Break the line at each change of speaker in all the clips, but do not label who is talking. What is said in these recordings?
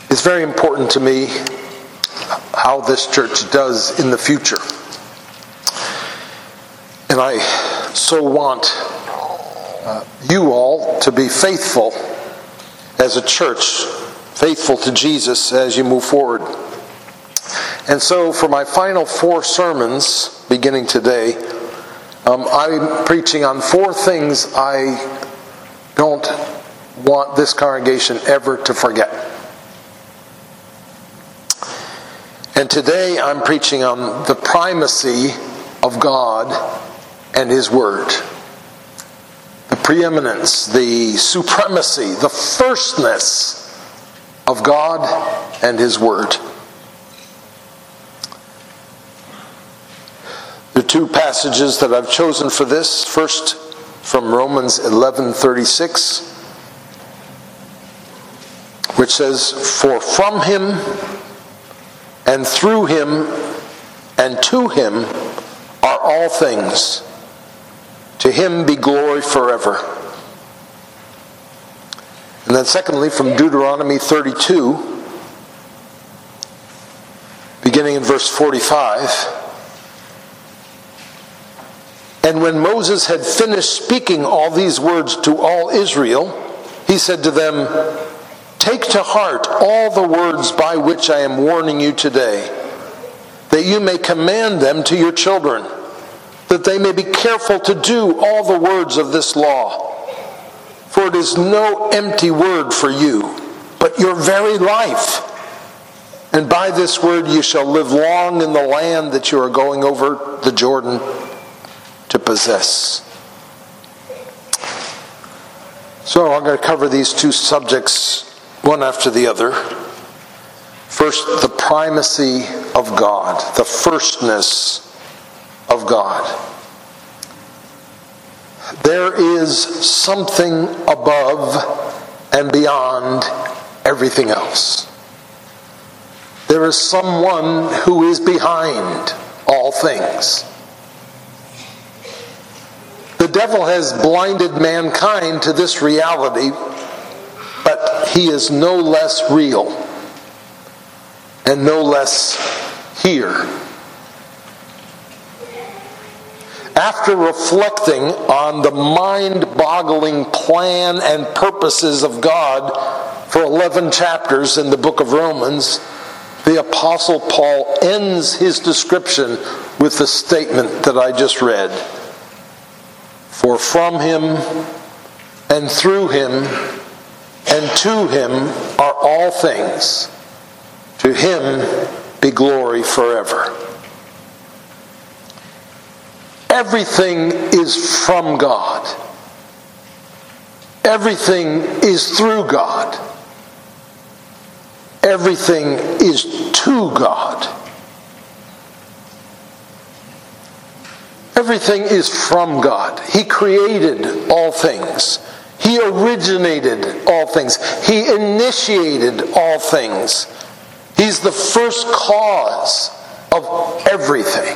It's very important to me how this church does in the future. And I so want you all to be faithful as a church, faithful to Jesus as you move forward. And so for my final 4 sermons, beginning today, I'm preaching on 4 things I don't want this congregation ever to forget. And today I'm preaching on the primacy of God and His Word. The preeminence, the supremacy, the firstness of God and His Word. The 2 passages that I've chosen for this, first from Romans 11:36, which says, "For from Him and through Him and to Him are all things. To Him be glory forever." And then secondly, from Deuteronomy 32, beginning in verse 45. "And when Moses had finished speaking all these words to all Israel, he said to them, 'Take to heart all the words by which I am warning you today, that you may command them to your children, that they may be careful to do all the words of this law. For it is no empty word for you, but your very life. And by this word you shall live long in the land that you are going over the Jordan to possess.'" So I'm going to cover these 2 subjects one after the other. First, the primacy of God, the firstness of God. There is something above and beyond everything else. There is someone who is behind all things. The devil has blinded mankind to this reality, but he is no less real and no less here. After reflecting on the mind-boggling plan and purposes of God for 11 chapters in the book of Romans, the Apostle Paul ends his description with the statement that I just read. "For from Him and through Him and to Him are all things. To Him be glory forever." Everything is from God. Everything is through God. Everything is to God. Everything is from God. He created all things. He originated all things. He initiated all things. He's the first cause of everything.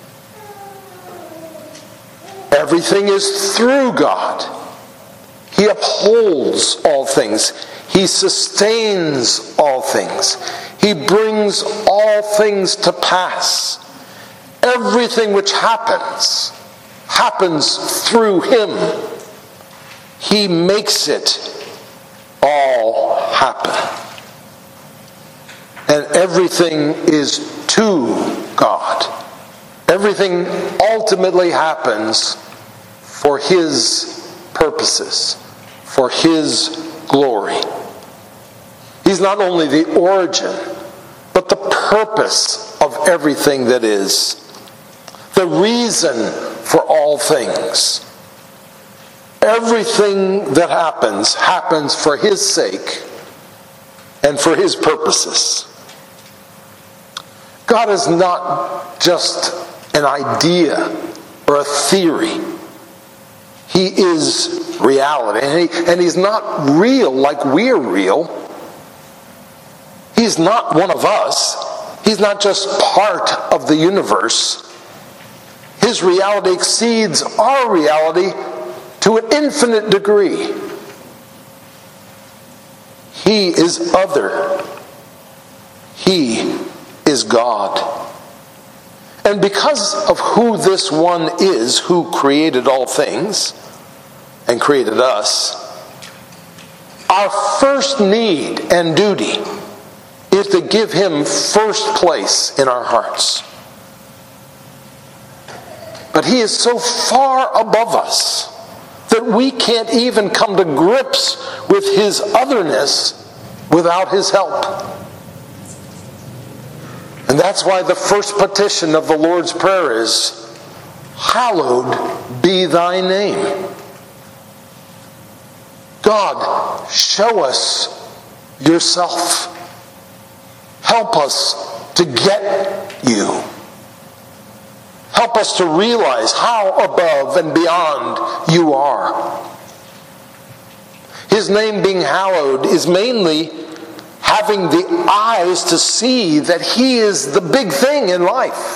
Everything is through God. He upholds all things. He sustains all things. He brings all things to pass. Everything which happens through Him. He makes it all happen. And everything is to God. Everything ultimately happens for His purposes, for His glory. He's not only the origin, but the purpose of everything that is. The reason for all things. Everything that happens for His sake and for His purposes. God is not just an idea or a theory. He is reality. And He's not real like we're real. He's not one of us. He's not just part of the universe. His reality exceeds our reality to an infinite degree. He is other He is God. And because of who this one is, who created all things and created us, our first need and duty is to give him first place in our hearts. But he is so far above us that we can't even come to grips with his otherness without his help. And that's why the first petition of the Lord's Prayer is, hallowed be thy name. God, show us yourself. Help us to get you. Help us to realize how above and beyond you are. His name being hallowed is mainly having the eyes to see that he is the big thing in life,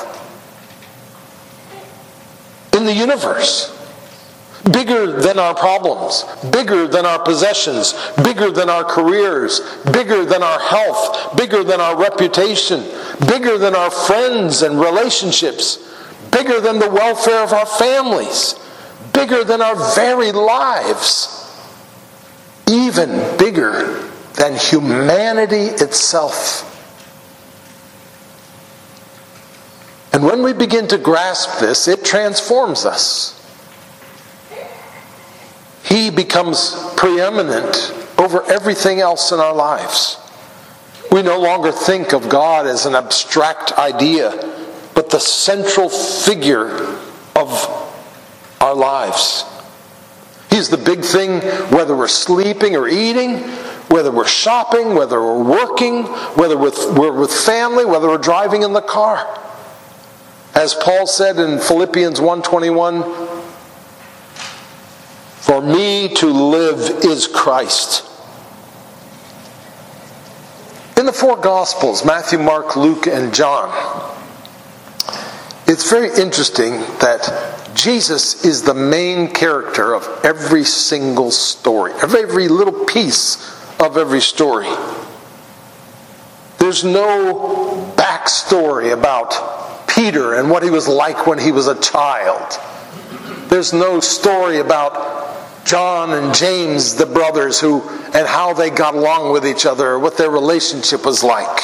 in the universe. Bigger than our problems, bigger than our possessions, bigger than our careers, bigger than our health, bigger than our reputation, bigger than our friends and relationships, bigger than the welfare of our families, bigger than our very lives, even bigger than humanity itself. And when we begin to grasp this, it transforms us. He becomes preeminent over everything else in our lives. We no longer think of God as an abstract idea, but the central figure of our lives. He's the big thing, whether we're sleeping or eating, whether we're shopping, whether we're working, whether we're with family, whether we're driving in the car. As Paul said in Philippians 1:21, for me to live is Christ. In the four Gospels, Matthew, Mark, Luke, and John, it's very interesting that Jesus is the main character of every single story, of every little piece of every story. There's no backstory about Peter and what he was like when he was a child. There's no story about John and James, the brothers, and how they got along with each other, or what their relationship was like.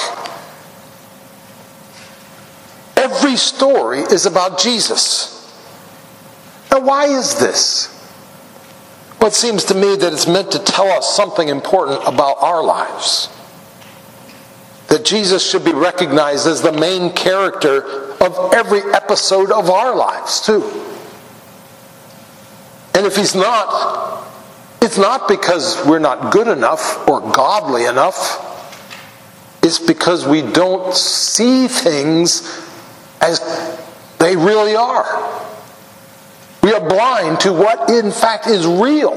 Every story is about Jesus. Now, why is this? Well, it seems to me that it's meant to tell us something important about our lives. That Jesus should be recognized as the main character of every episode of our lives, too. And if he's not, it's not because we're not good enough or godly enough. It's because we don't see things as they really are. We are blind to what in fact is real.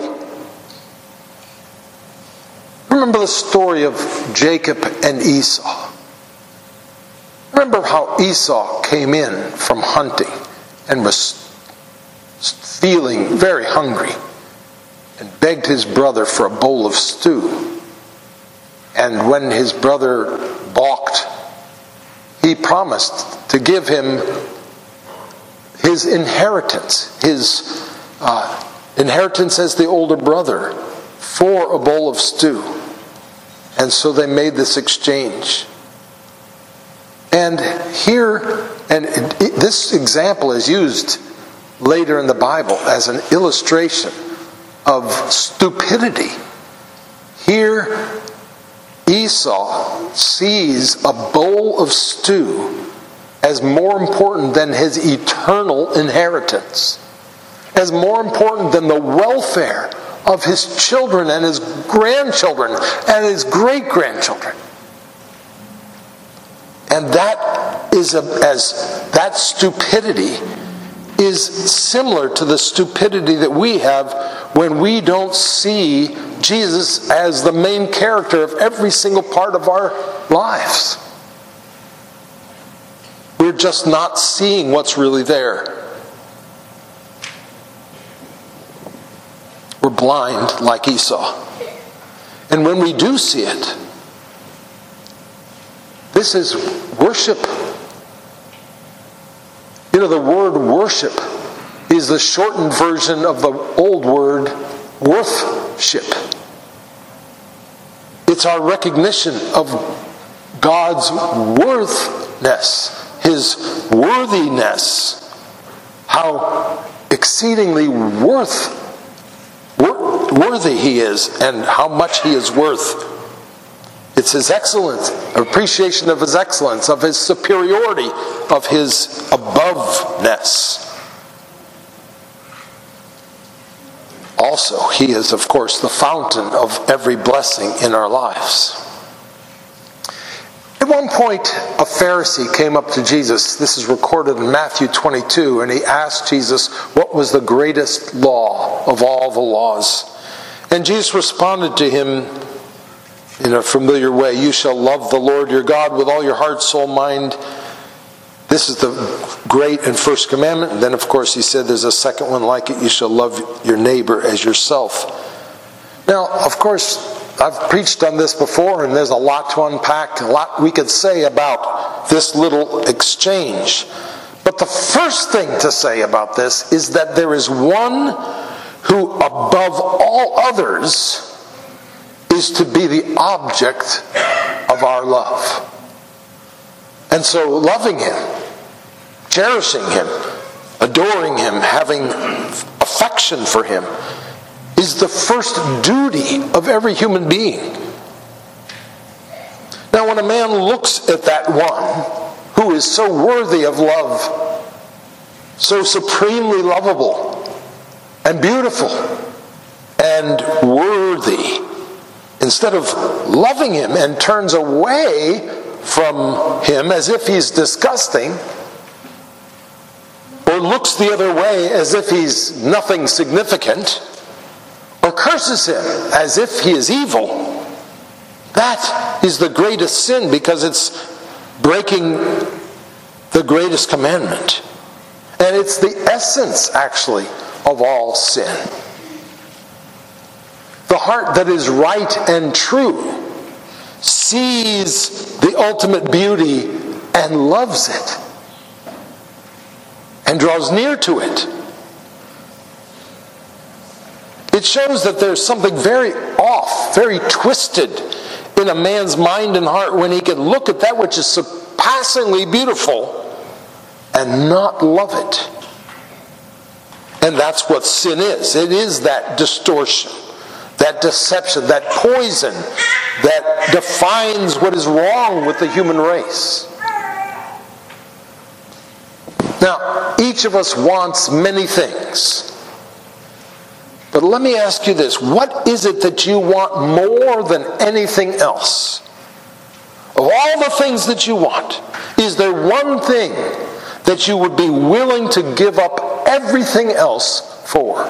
Remember the story of Jacob and Esau. Remember how Esau came in from hunting and was feeling very hungry and begged his brother for a bowl of stew. And when his brother balked, he promised to give him his inheritance, inheritance as the older brother, for a bowl of stew. And so they made this exchange. And here, and this example is used later in the Bible as an illustration of stupidity. Here, Esau sees a bowl of stew as more important than his eternal inheritance, as more important than the welfare of his children and his grandchildren and his great-grandchildren. And that stupidity is similar to the stupidity that we have when we don't see Jesus as the main character of every single part of our lives. We're just not seeing what's really there. We're blind like Esau. And when we do see it, This is worship. You know, the word worship is the shortened version of the old word worthship. It's our recognition of God's worthness, His worthiness, how exceedingly worthy He is, and how much He is worth. It's His excellence, appreciation of His excellence, of His superiority, of His aboveness. Also, He is, of course, the fountain of every blessing in our lives. At one point, a Pharisee came up to Jesus. This is recorded in Matthew 22, and he asked Jesus what was the greatest law of all the laws. And Jesus responded to him in a familiar way, "You shall love the Lord your God with all your heart, soul, mind." This is the great and first commandment. And then, of course, he said there's a second one like it. You shall love your neighbor as yourself. Now, of course, I've preached on this before, and there's a lot to unpack, a lot we could say about this little exchange. But the first thing to say about this is that there is one who, above all others, is to be the object of our love. And so loving Him, cherishing Him, adoring Him, having affection for Him, is the first duty of every human being. Now, when a man looks at that one who is so worthy of love, so supremely lovable and beautiful and worthy, instead of loving him and turns away from him as if he's disgusting, or looks the other way as if he's nothing significant, or curses him as if he is evil, that is the greatest sin, because it's breaking the greatest commandment. And it's the essence, actually, of all sin. The heart that is right and true sees the ultimate beauty and loves it and draws near to it. It shows that there's something very off, very twisted in a man's mind and heart when he can look at that which is surpassingly beautiful and not love it. And that's what sin is. It is that distortion, that deception, that poison that defines what is wrong with the human race. Now, each of us wants many things. But let me ask you this. What is it that you want more than anything else? Of all the things that you want, is there one thing that you would be willing to give up everything else for?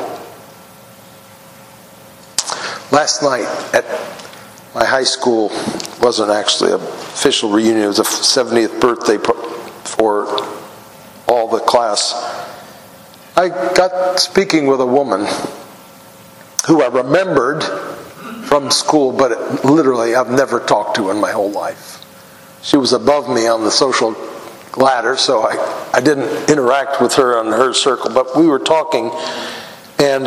Last night at my high school, wasn't actually an official reunion, it was a 70th birthday for all the class. I got speaking with a woman who I remembered from school, but literally I've never talked to in my whole life. She was above me on the social ladder, so I didn't interact with her on her circle, but we were talking, and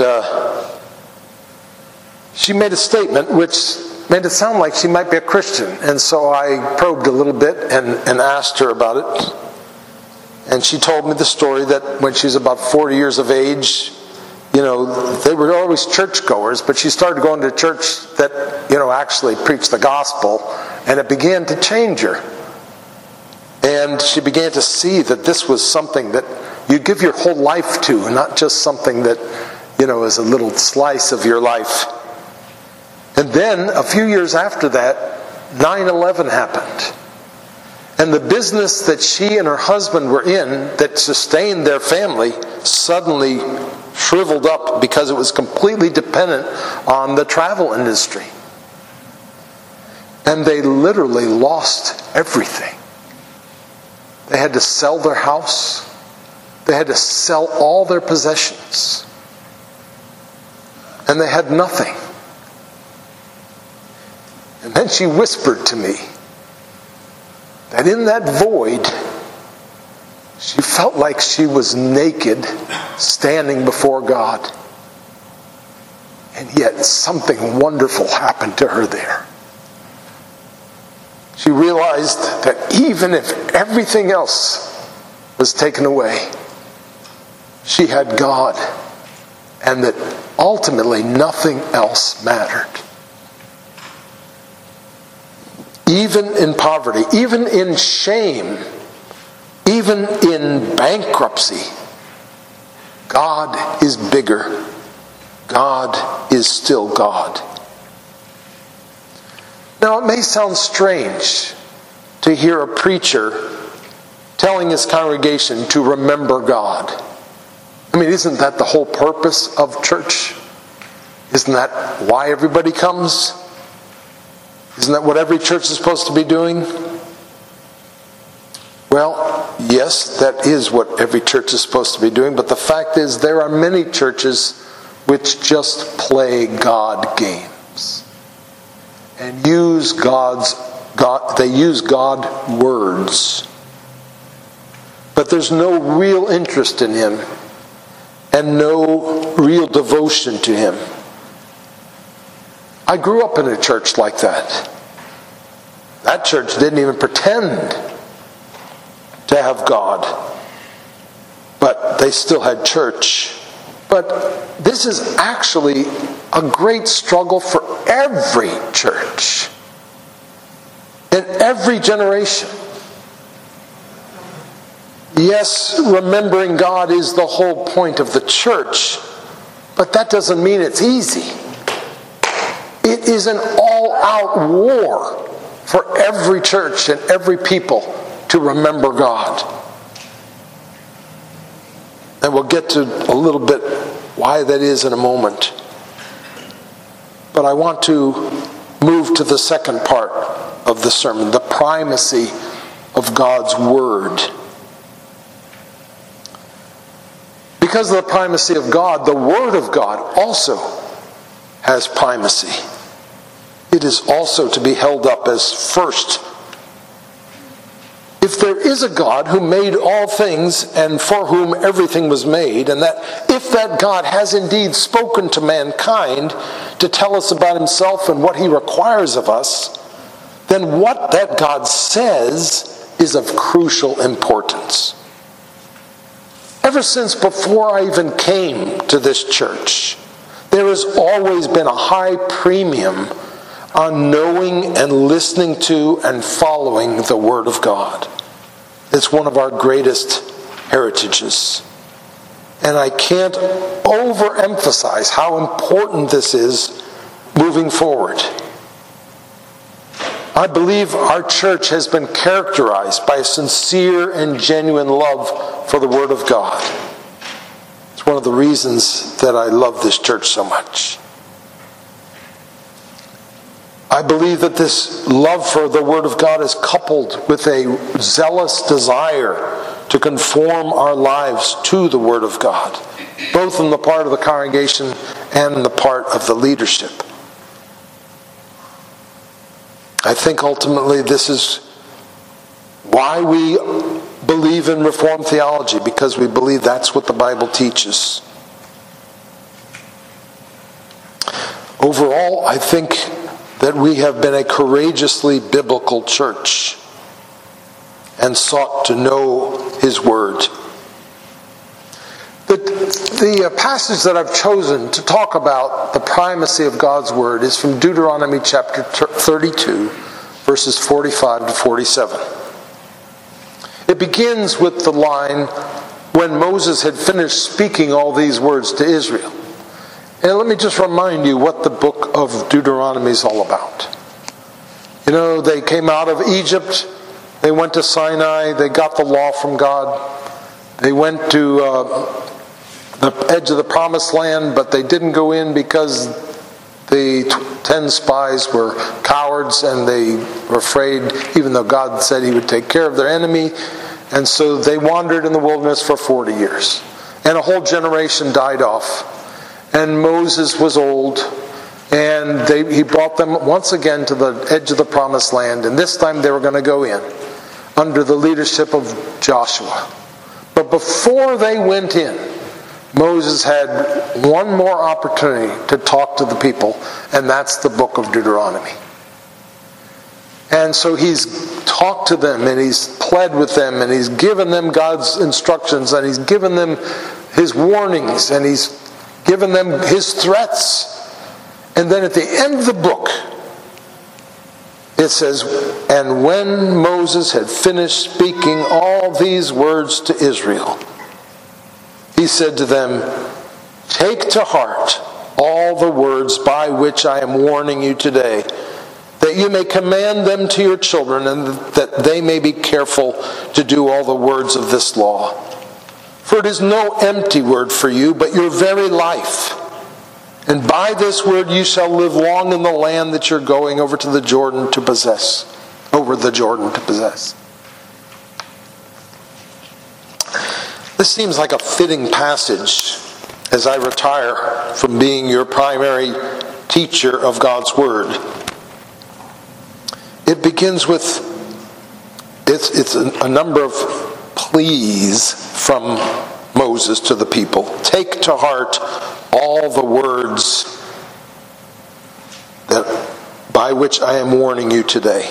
she made a statement which made it sound like she might be a Christian, and so I probed a little bit and asked her about it. And she told me the story that when she was about 40 years of age, they were always churchgoers, but she started going to a church that, actually preached the gospel, and it began to change her. And she began to see that this was something that you give your whole life to, and not just something that, is a little slice of your life. And then, a few years after that, 9/11 happened. And the business that she and her husband were in that sustained their family suddenly shriveled up because it was completely dependent on the travel industry. And they literally lost everything. They had to sell their house. They had to sell all their possessions. And they had nothing. And then she whispered to me, that in that void, she felt like she was naked standing before God. And yet something wonderful happened to her there. She realized that even if everything else was taken away, she had God, and that ultimately nothing else mattered. Even in poverty, even in shame, even in bankruptcy, God is bigger. God is still God. Now, it may sound strange to hear a preacher telling his congregation to remember God. I mean, isn't that the whole purpose of church? Isn't that why everybody comes? Isn't that what every church is supposed to be doing? Well, yes, that is what every church is supposed to be doing, but the fact is there are many churches which just play God games and use they use God words. But there's no real interest in Him and no real devotion to Him. I grew up in a church like that. That church didn't even pretend to have God, but they still had church. But this is actually a great struggle for every church in every generation. Yes, remembering God is the whole point of the church, but that doesn't mean it's easy. It is an all-out war for every church and every people to remember God. And we'll get to a little bit why that is in a moment. But I want to move to the second part of the sermon, the primacy of God's Word. Because of the primacy of God, the Word of God also has primacy. It is also to be held up as first. If there is a God who made all things and for whom everything was made, and that if that God has indeed spoken to mankind to tell us about Himself and what He requires of us, then what that God says is of crucial importance. Ever since before I even came to this church, there has always been a high premium on knowing and listening to and following the Word of God. It's one of our greatest heritages. And I can't overemphasize how important this is moving forward. I believe our church has been characterized by a sincere and genuine love for the Word of God. It's one of the reasons that I love this church so much. I believe that this love for the Word of God is coupled with a zealous desire to conform our lives to the Word of God, both on the part of the congregation and on the part of the leadership. I think ultimately this is why we believe in Reformed theology, because we believe that's what the Bible teaches. Overall, I think that we have been a courageously biblical church and sought to know His Word. The passage that I've chosen to talk about the primacy of God's Word is from Deuteronomy chapter 32, verses 45 to 47. It begins with the line, when Moses had finished speaking all these words to Israel. And let me just remind you what the book of Deuteronomy is all about. You know, they came out of Egypt, they went to Sinai, they got the law from God, they went to the edge of the promised land, but they didn't go in because the 10 spies were cowards and they were afraid, even though God said He would take care of their enemy. And so they wandered in the wilderness for 40 years. And a whole generation died off. And Moses was old, and he brought them once again to the edge of the promised land, and this time they were going to go in. under the leadership of Joshua. But before they went in, Moses had one more opportunity to talk to the people, and that's the book of Deuteronomy. And so he's talked to them, and he's pled with them, and he's given them God's instructions, and he's given them his warnings, and he's given them his threats. And then at the end of the book, it says, "And when Moses had finished speaking all these words to Israel, he said to them, 'Take to heart all the words by which I am warning you today, that you may command them to your children, and that they may be careful to do all the words of this law. For it is no empty word for you, but your very life. And by this word you shall live long in the land that you're going over to the Jordan to possess." Over the Jordan to possess. This seems like a fitting passage as I retire from being your primary teacher of God's Word. It begins with, it's a number of pleas from Moses to the people. Take to heart all the words that by which I am warning you today.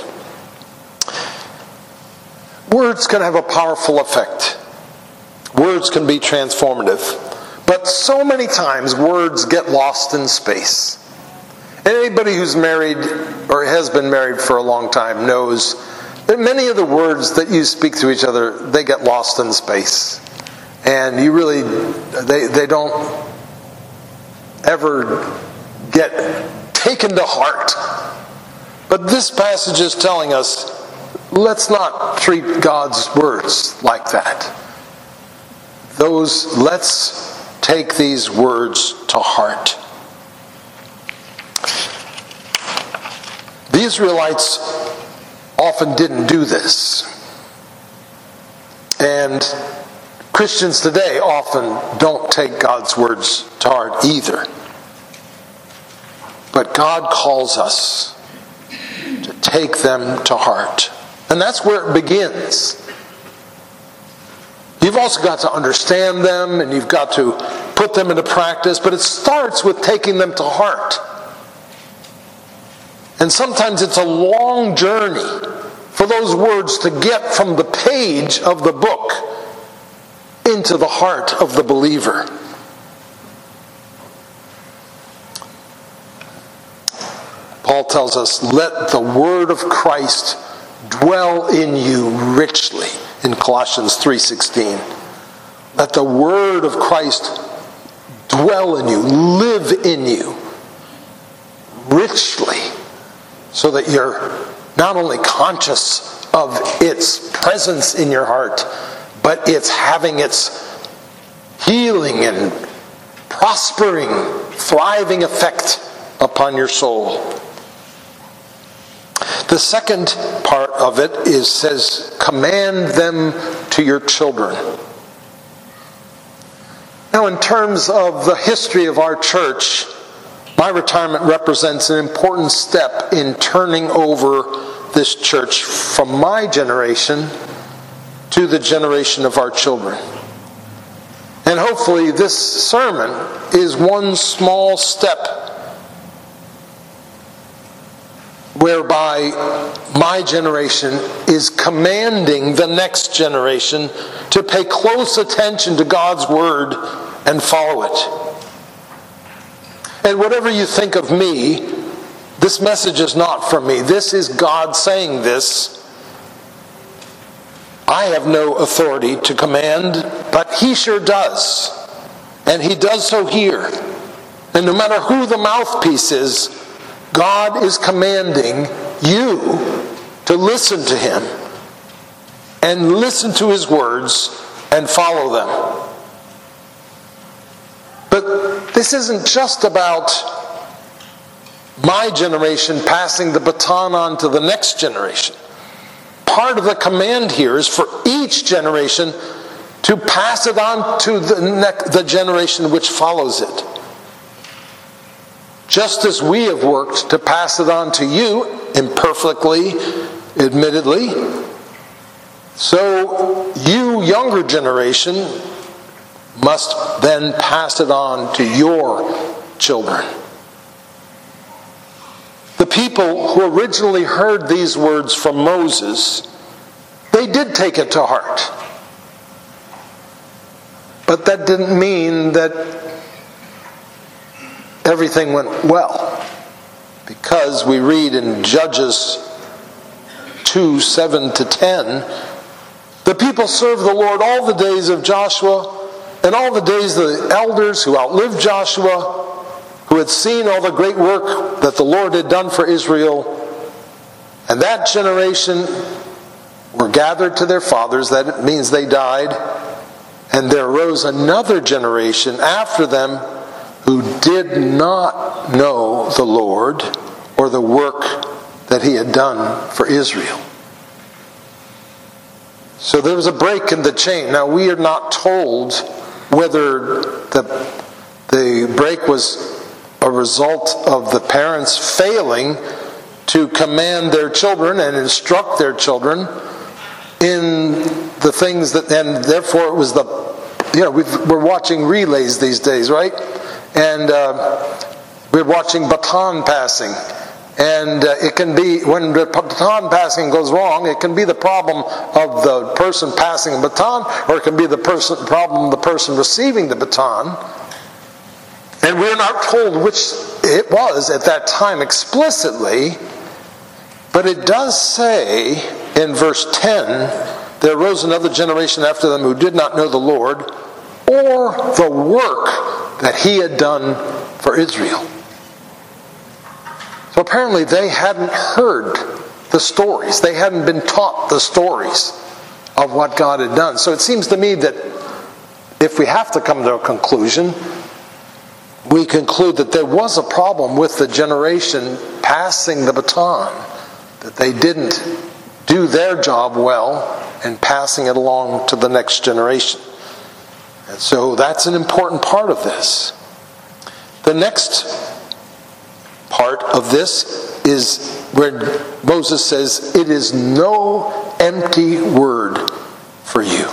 Words can have a powerful effect. Words can be transformative. But so many times words get lost in space. Anybody who's married or has been married for a long time knows that many of the words that you speak to each other, they get lost in space. And you really, they don't ever get taken to heart. But this passage is telling us, let's not treat God's words like that. Let's take these words to heart. The Israelites often didn't do this. And Christians today often don't take God's words to heart either. But God calls us to take them to heart. And that's where it begins. You've also got to understand them, and you've got to put them into practice, but it starts with taking them to heart. And sometimes it's a long journey for those words to get from the page of the book into the heart of the believer. Paul tells us, "Let the word of Christ dwell in you richly," in Colossians 3:16. Let the word of Christ dwell in you, live in you richly, so that you're not only conscious of its presence in your heart, but it's having its healing and prospering, thriving effect upon your soul. The second part of it says, command them to your children. Now, in terms of the history of our church, my retirement represents an important step in turning over this church from my generation to the generation of our children. And hopefully this sermon is one small step whereby my generation is commanding the next generation to pay close attention to God's Word and follow it. And whatever you think of me, this message is not from me. This is God saying this. I have no authority to command, but He sure does. And He does so here. And no matter who the mouthpiece is, God is commanding you to listen to Him and listen to His words and follow them. But this isn't just about my generation passing the baton on to the next generation. Part of the command here is for each generation to pass it on to the generation which follows it. Just as we have worked to pass it on to you, imperfectly, admittedly, So you, younger generation, must then pass it on to your children. The people who originally heard these words from Moses, they did take it to heart. But that didn't mean that everything went well. Because we read in Judges 2:7-10, the people served the Lord all the days of Joshua and all the days of the elders who outlived Joshua, who had seen all the great work that the Lord had done for Israel. And that generation were gathered to their fathers. That means they died. And there arose another generation after them who did not know the Lord or the work that he had done for Israel. So there was a break in the chain. Now we are not told whether the break was a result of the parents failing to command their children and instruct their children in the things that, and therefore it was we're watching relays these days, right? And we're watching baton passing. And it can be, when the baton passing goes wrong, it can be the problem of the person passing the baton, or it can be the problem of the person receiving the baton. And we're not told which it was at that time explicitly, but it does say in verse 10, there arose another generation after them who did not know the Lord or the work that he had done for Israel. So apparently they hadn't heard the stories. They hadn't been taught the stories of what God had done. So it seems to me that if we have to come to a conclusion, we conclude that there was a problem with the generation passing the baton, that they didn't do their job well and passing it along to the next generation. And so that's an important part of this. The next part of this is where Moses says, it is no empty word for you.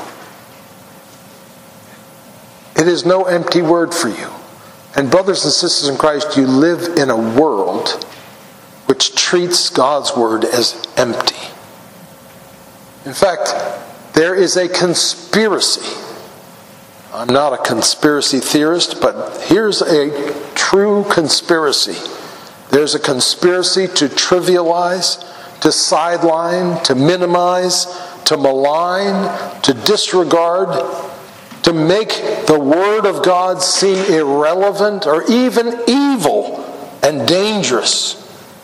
It is no empty word for you. And brothers and sisters in Christ, you live in a world which treats God's word as empty. In fact, there is a conspiracy. I'm not a conspiracy theorist, but here's a true conspiracy. There's a conspiracy to trivialize, to sideline, to minimize, to malign, to disregard, to make the Word of God seem irrelevant or even evil and dangerous.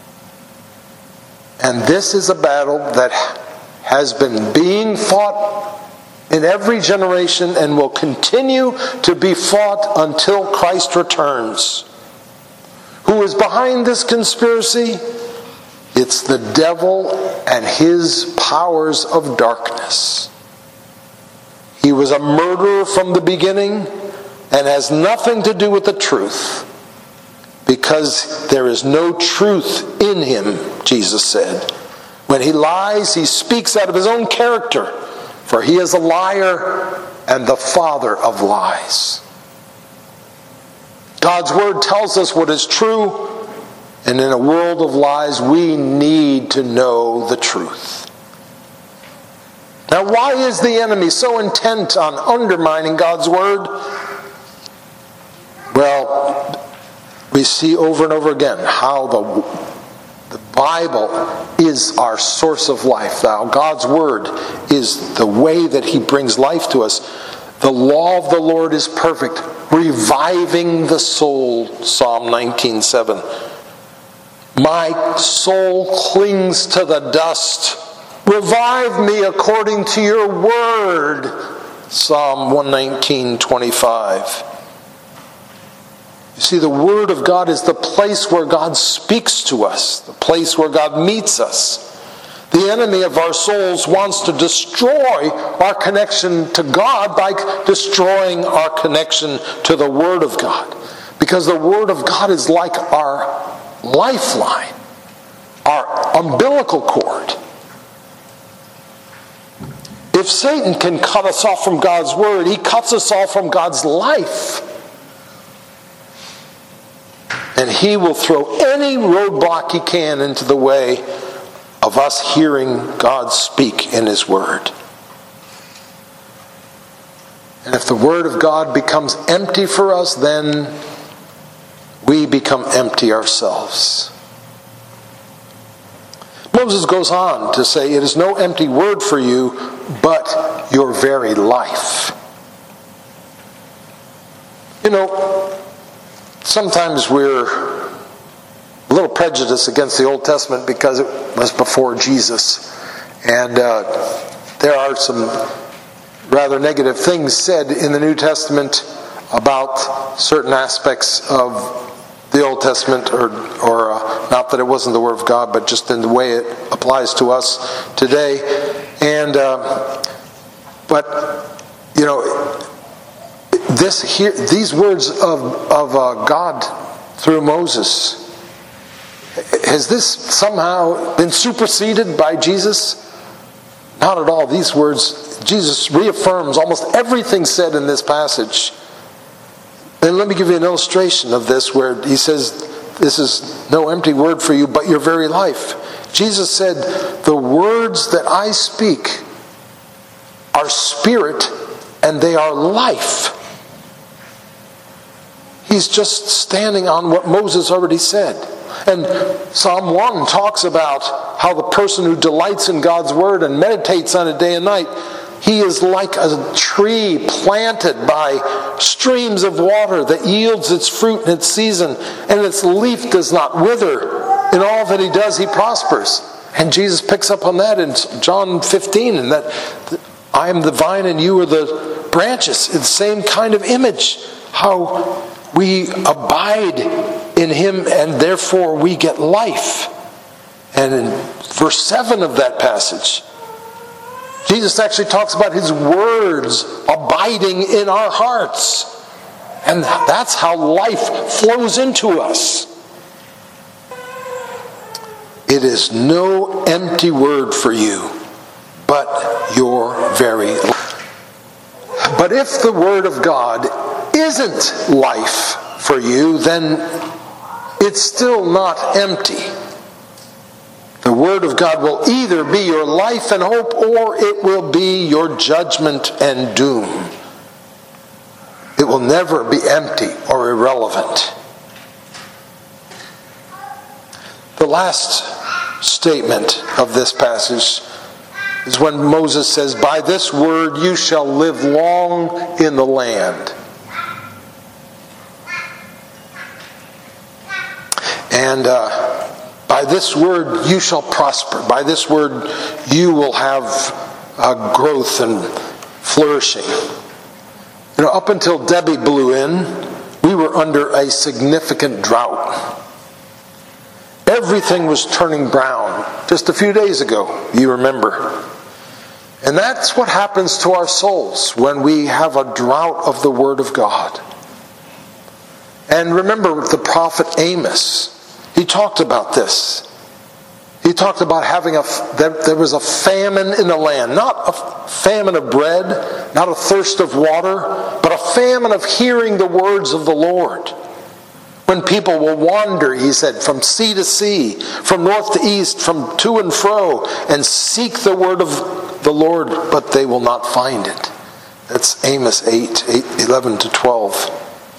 And this is a battle that has been being fought in every generation and will continue to be fought until Christ returns. Who is behind this conspiracy? It's the devil and his powers of darkness. He was a murderer from the beginning and has nothing to do with the truth, because there is no truth in him, Jesus said. When he lies, he speaks out of his own character, for he is a liar and the father of lies. God's word tells us what is true, and in a world of lies, we need to know the truth. Now, why is the enemy so intent on undermining God's word? Well, we see over and over again how the Bible is our source of life. Now, God's word is the way that he brings life to us. The law of the Lord is perfect, reviving the soul, Psalm 19:7. My soul clings to the dust. Revive me according to your word, Psalm 119:25. You see, the Word of God is the place where God speaks to us, the place where God meets us. The enemy of our souls wants to destroy our connection to God by destroying our connection to the Word of God. Because the Word of God is like our lifeline, our umbilical cord. If Satan can cut us off from God's word, he cuts us off from God's life. And he will throw any roadblock he can into the way of us hearing God speak in his word. And if the word of God becomes empty for us, then we become empty ourselves. Moses goes on to say, it is no empty word for you, but your very life. You know, sometimes we're a little prejudiced against the Old Testament because it was before Jesus. And there are some rather negative things said in the New Testament about certain aspects of the Old Testament, or not that it wasn't the Word of God, but just in the way it applies to us today. And but you know, these words of God through Moses, has this somehow been superseded by Jesus? Not at all. These words, Jesus reaffirms almost everything said in this passage. And let me give you an illustration of this where he says, this is no empty word for you, but your very life. Jesus said, the words that I speak are spirit and they are life. He's just standing on what Moses already said. And Psalm 1 talks about how the person who delights in God's word and meditates on it day and night, he is like a tree planted by streams of water that yields its fruit in its season, and its leaf does not wither. In all that he does, he prospers. And Jesus picks up on that in John 15, and that I am the vine and you are the branches. It's the same kind of image, how we abide in him and therefore we get life. And in verse 7 of that passage, Jesus actually talks about his words abiding in our hearts. And that's how life flows into us. It is no empty word for you, but your very life. But if the word of God isn't life for you, then it's still not empty. The word of God will either be your life and hope, or it will be your judgment and doom. It will never be empty or irrelevant. The last statement of this passage is when Moses says, by this word you shall live long in the land. And by this word you shall prosper. By this word you will have growth and flourishing. You know, up until Debbie blew in, we were under a significant drought. Everything was turning brown just a few days ago, you remember. And that's what happens to our souls when we have a drought of the Word of God. And remember the prophet Amos. He talked about this. He talked about there was a famine in the land. Not a famine of bread, not a thirst of water, but a famine of hearing the words of the Lord. When people will wander, he said, from sea to sea, from north to east, from to and fro, and seek the word of the Lord, but they will not find it. That's Amos 8:11 to 12.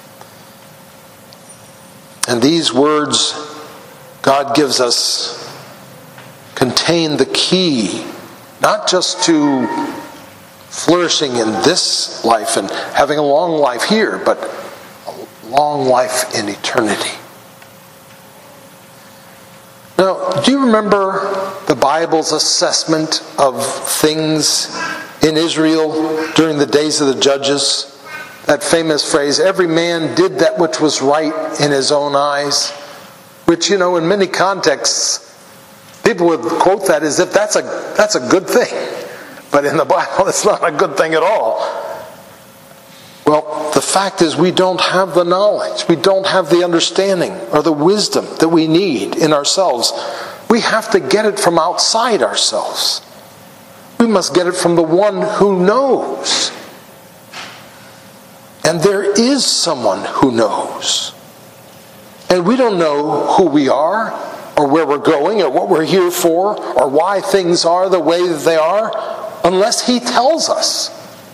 And these words God gives us contain the key, not just to flourishing in this life and having a long life here, but a long life in eternity. Now, do you remember the Bible's assessment of things in Israel during the days of the judges? That famous phrase, every man did that which was right in his own eyes. Which, you know, in many contexts, people would quote that as if that's a good thing. But in the Bible, it's not a good thing at all. Well, the fact is we don't have the knowledge. We don't have the understanding or the wisdom that we need in ourselves. We have to get it from outside ourselves. We must get it from the one who knows. And there is someone who knows. And we don't know who we are, or where we're going, or what we're here for, or why things are the way that they are, unless He tells us.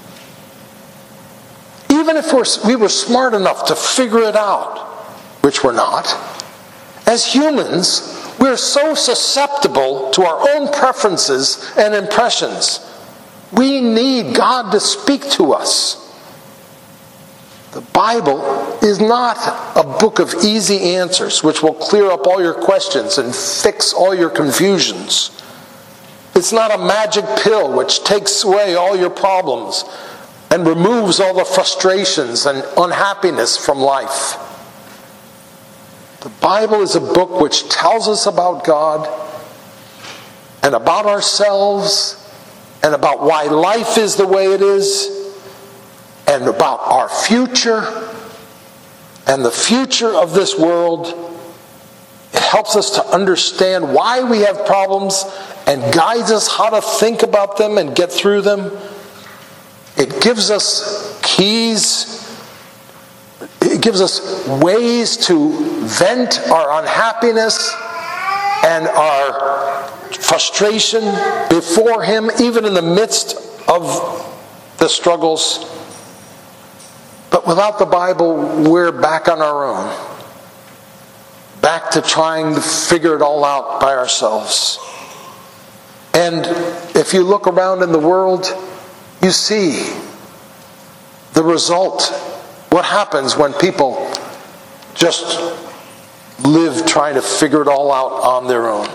Even if we were smart enough to figure it out, which we're not, as humans, we're so susceptible to our own preferences and impressions. We need God to speak to us. The Bible is not a book of easy answers which will clear up all your questions and fix all your confusions. It's not a magic pill which takes away all your problems and removes all the frustrations and unhappiness from life. The Bible is a book which tells us about God and about ourselves and about why life is the way it is and about our future and the future of this world. It helps us to understand why we have problems and guides us how to think about them and get through them. It gives us keys. It gives us ways to vent our unhappiness and our frustration before Him, even in the midst of the struggles. But without the Bible, we're back on our own. Back to trying to figure it all out by ourselves. And if you look around in the world, you see the result. What happens when people just live trying to figure it all out on their own?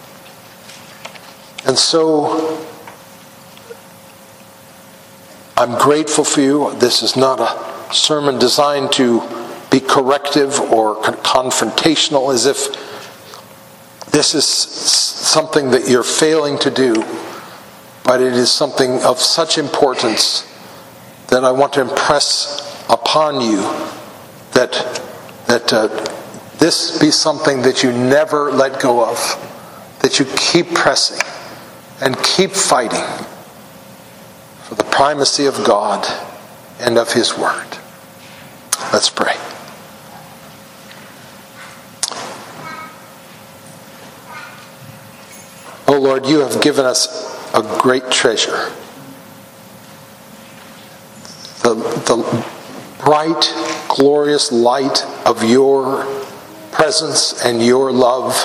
And so, I'm grateful for you. This is not a sermon designed to be corrective or confrontational, as if this is something that you're failing to do. But it is something of such importance that I want to impress upon you that this be something that you never let go of, that you keep pressing and keep fighting for the primacy of God and of His Word. Let's pray. Oh Lord, you have given us a great treasure. The bright, glorious light of your presence and your love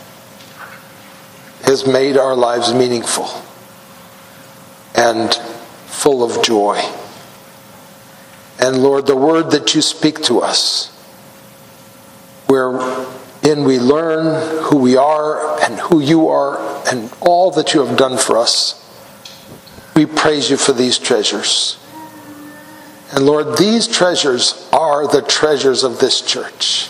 has made our lives meaningful and full of joy. And Lord, the word that you speak to us, wherein we learn who we are and who you are and all that you have done for us, we praise you for these treasures. And Lord, these treasures are the treasures of this church.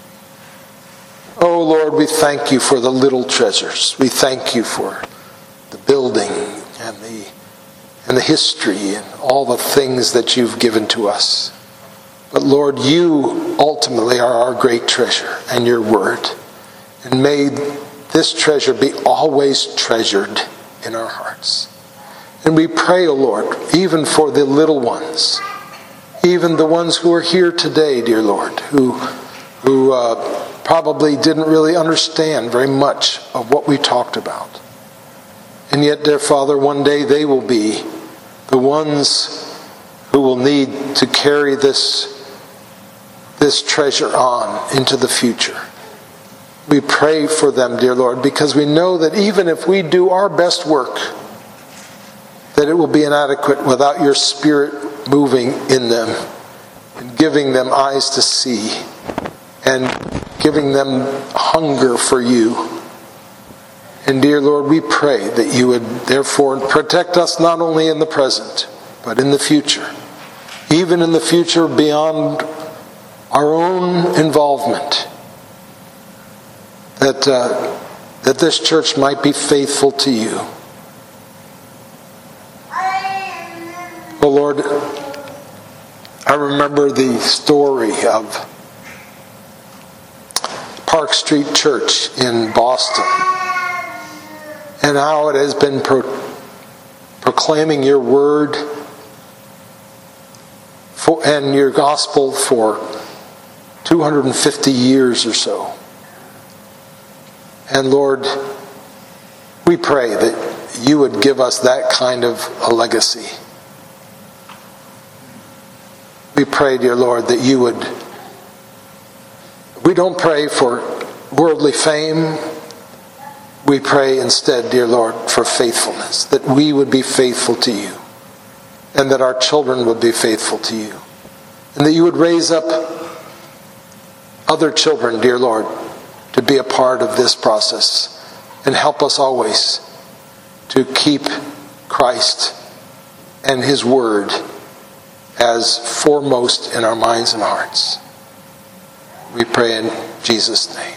Oh Lord, we thank you for the little treasures. We thank you for the building and the history and all the things that you've given to us. But Lord, you ultimately are our great treasure and your word. And may this treasure be always treasured in our hearts. And we pray, O Lord, even for the little ones, even the ones who are here today, dear Lord, who probably didn't really understand very much of what we talked about. And yet, dear Father, one day they will be the ones who will need to carry this treasure on into the future. We pray for them, dear Lord, because we know that even if we do our best work, that it will be inadequate without your Spirit moving in them and giving them eyes to see and giving them hunger for you. And dear Lord, we pray that you would therefore protect us not only in the present, but in the future. Even in the future beyond our own involvement. That this church might be faithful to you. Oh Lord, I remember the story of Park Street Church in Boston and how it has been proclaiming your word and your gospel for 250 years or so. And Lord, we pray that you would give us that kind of a legacy. We pray, dear Lord, that you would... We don't pray for worldly fame. We pray instead, dear Lord, for faithfulness, that we would be faithful to you, and that our children would be faithful to you, and that you would raise up other children, dear Lord, to be a part of this process, and help us always to keep Christ and his word as foremost in our minds and hearts. We pray in Jesus' name.